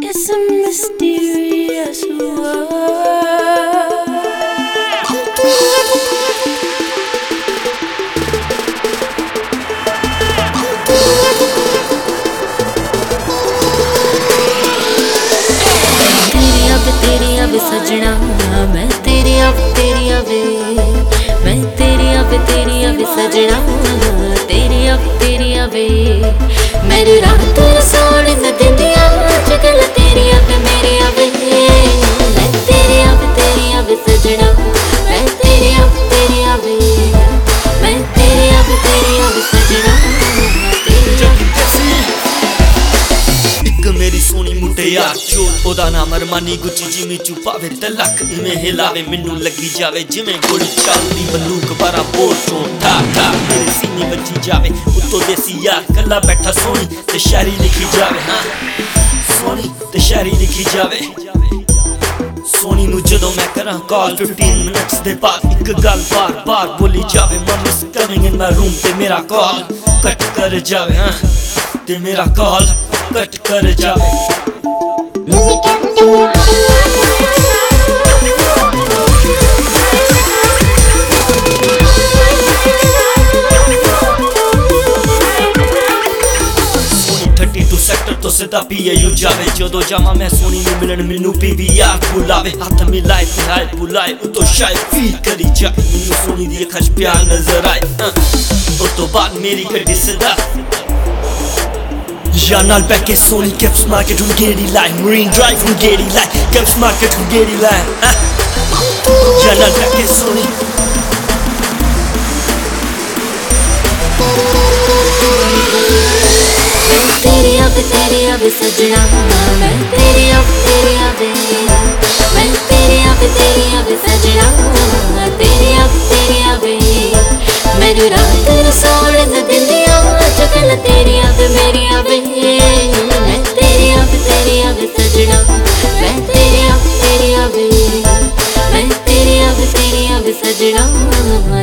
It's a mysterious world. तेरी अब सजना मैं तेरी अब वे मैं तेरी अब सजना तेरी अब वे मेरी रात सोने न दिंदिया जगल तेरी अब मेरी अब मैं तेरी अब सजना मैं तेरी अब मैं तेरी अब सजना मेरी सोनी मुटियार चोर ओदा नाम अरमानी गुच्ची जिमी चुपावे तलक इवें हिलावे मैनू लगी जावे जिवें गोली चलदी बंदूक बारा बोल चों ठाक ठाक मेरी सीनी बची जावे उत्तों देसी यार कला बैठा सोनी ते शायरी लिखी जावे हाँ सोनी ते शायरी लिखी जावे सोनी नू जदों मैं करा कॉल 15 मिनट्स दे बाद एक गल बार बार बोली जावे mum is coming in my room ते मेरा कॉल कट कर जावे हाँ ते मेरा कॉल कट कर जावे तो सीधा PAU जावे जदों जावा मैं सोनी नू मिलन मैनू PVR बुलावे हाथ मिलाए ते हाय बुलाए उतो शायद फील करी जाए मैनू सोनी दी अखां च प्यार नजर आए उस तो बाद मेरी गड्डी सीधा या नाल बैके सोनी कैप्स मार्केट हूं गेड़ी लाइन मरीन ड्राइव हूं गेड़ी लाइन कैप्स मार्केट हूं गेड़ी लाइन या नाल बैके सोनी तेरी अब सजना मैं तेरी अब मैं तेरी अब सजना तेरी अब मेरी रात सोने न दिंदिया जगल तेरी अब मेरी अब मैं तेरी अब सजना मैं तेरी अब मैं तेरी अब सजना